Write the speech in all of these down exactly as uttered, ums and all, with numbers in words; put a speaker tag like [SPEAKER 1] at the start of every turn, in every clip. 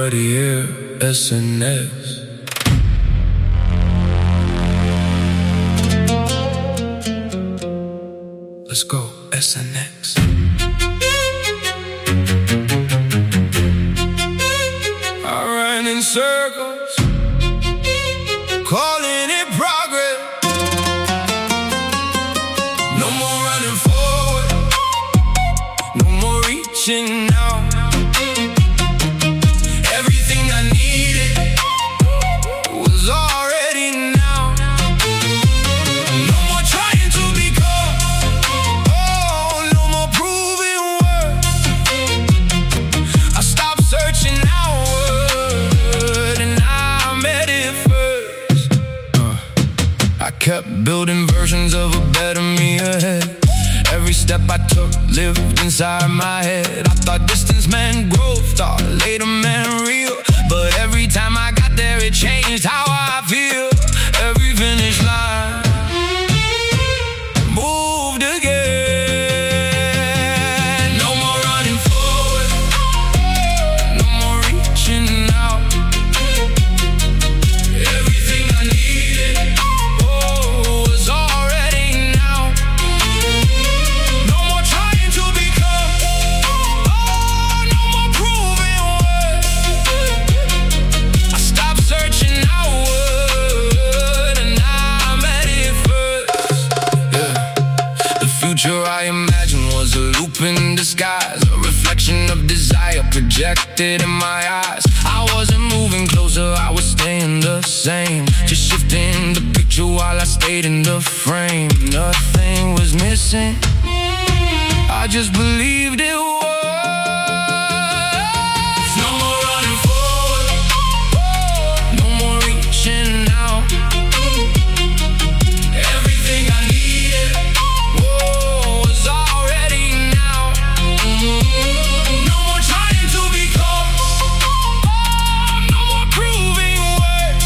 [SPEAKER 1] already here. S N X. Let's go, S N X. I ran in circles, calling it progress. No more running forward, no more reaching out. Everything I needed was already now. No more trying to become, oh, no more proving worth. I stopped searching outward and I'm headed first. uh, I kept building versions of a better me ahead. Every step I took lived inside my head. I thought distance meant growth, thought later meant real. But every time I got there it changed how I feel. Every finish line moved again. No more running forward, no more reaching out. Everything I needed, oh, was already now. No more trying to become, oh, no more proving worth. I stopped searching outward and I'm headed first. Yeah. The future I imagined was a loop in disguise, a reflection of desire projected in my eyes. I wasn't moving closer, I was staying the same, just shifting the picture while I stayed in the frame. Nothing was missing, I just believed it was. No more running forward, no more reaching out. Everything I needed, whoa, was already now. No more trying to become, oh, no more proving worth.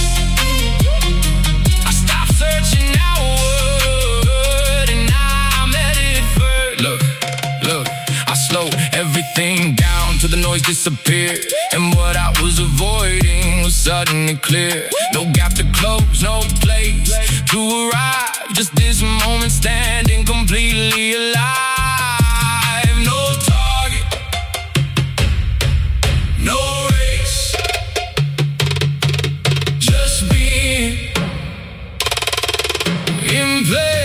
[SPEAKER 1] I stopped searching outward and I'm headed first. Look, look, I slowed everything down till the noise disappeared, and what I was avoiding was suddenly clear. No gap to close, no place to arrive, just this moment standing completely alive. No target, no race, just being in place.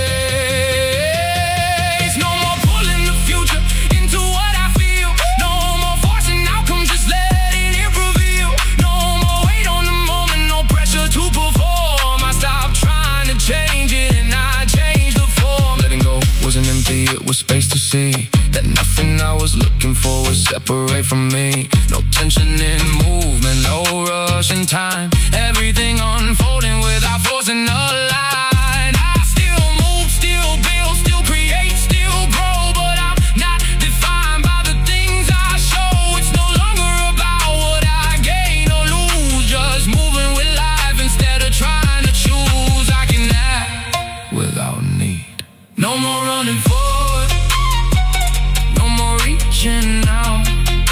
[SPEAKER 1] No more pulling the future into what I feel. No more forcing outcomes, just letting it reveal. No more wait on the moment, no pressure to perform. I stopped trying to change it and I changed the form. Letting go wasn't empty, it was space to see that nothing I was looking for was separate from me. No tension in movement, no rush in time. Everything unfolding without forcing a line. I still move, still build, still create, still grow, but I'm not defined by the things I show. It's no longer about what I gain or lose, just moving with life instead of trying to choose. I can act without need. No more running forward, no more reaching out.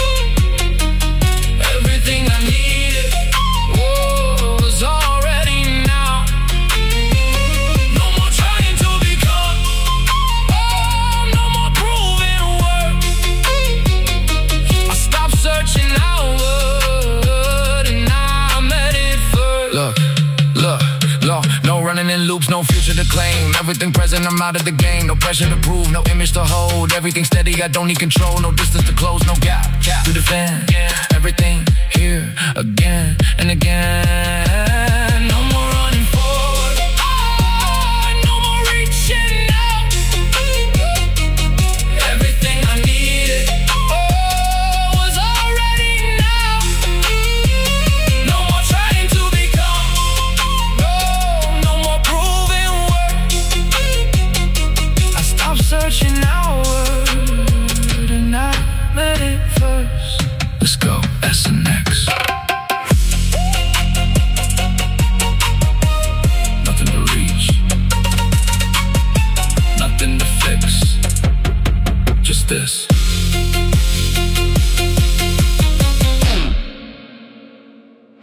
[SPEAKER 1] Everything I needed, whoa, was already now. No more trying to become, oh, no more proving worth. I stopped searching outward and I'm headed first. Look, look, look, no running in loops, no future to claim. Everything present, I'm out of the game. No pressure to prove, no image to hold. Everything steady, I don't need control. No distance to close, no gap, gap to defend. Everything here again and again. No more running forward, oh, no more reaching out. Everything I needed, oh, was already now. No more trying to become, no, no more proving worth. I stopped searching outward and I met it first. Let's go, S N X. Nothing to reach, nothing to fix, just this.